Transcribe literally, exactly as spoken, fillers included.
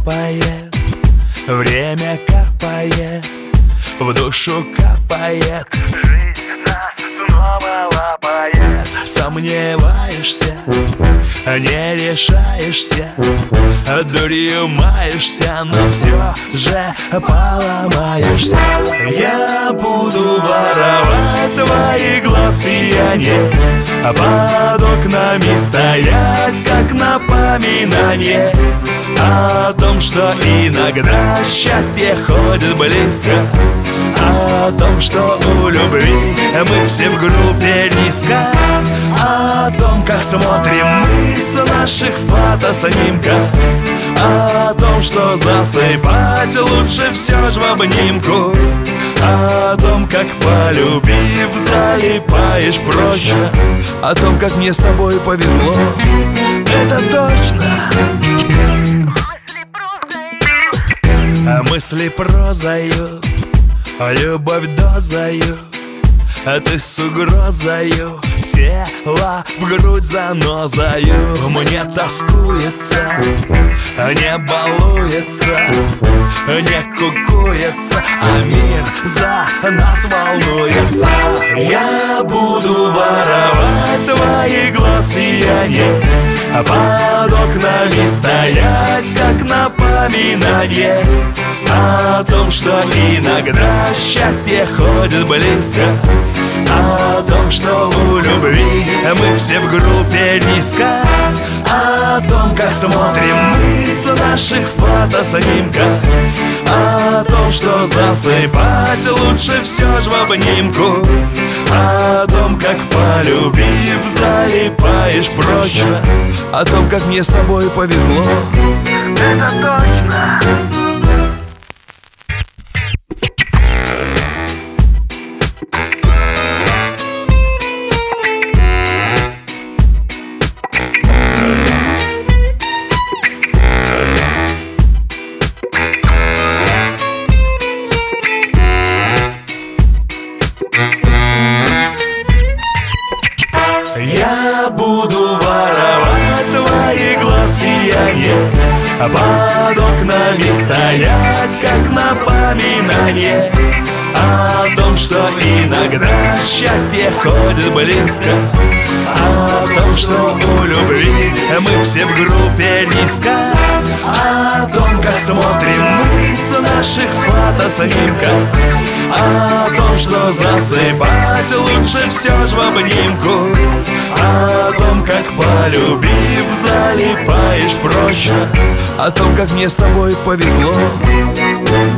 капает, время капает, в душу капает. Жизнь нас снова лапает. Сомневаешься, не решаешься, дурью маешься, но все же поломаешься. Я буду воровать твои глаз сияние, под окнами стоять, как напоминание о том, что иногда счастье ходит близко, о том, что у любви мы все в группе низко, о том, как смотрим мы с наших фотоснимков, о том, что засыпать лучше все ж в обнимку, о том, как полюбив залипаешь прочно, о том, как мне с тобой повезло, это точно. А мысли прозою, любовь дозою, а ты с угрозою села в грудь занозою. Мне тоскуется, не балуется, не кукуется, а мир за нас волнуется. Я буду воровать твои глаз сияние, под окнами стоять, как напоминание о том, что иногда счастье ходит близко, о том, что у любви мы все в группе низко, о том, как смотрим мы с наших фотоснимков, о том, что засыпать лучше все ж в обнимку, о том, как полюбив залипаешь прочно, о том, как мне с тобой повезло, это точно. Я буду воровать твои глаз сияние, под окнами стоять, как напоминание о том, что иногда счастье ходит близко, о том, что у любви мы все в группе низко, о том, как смотрим мы с наших фотоснимков, о том, что засыпать лучше все ж в обнимку, о том, как полюбив залипаешь прочно, о том, как мне с тобой повезло.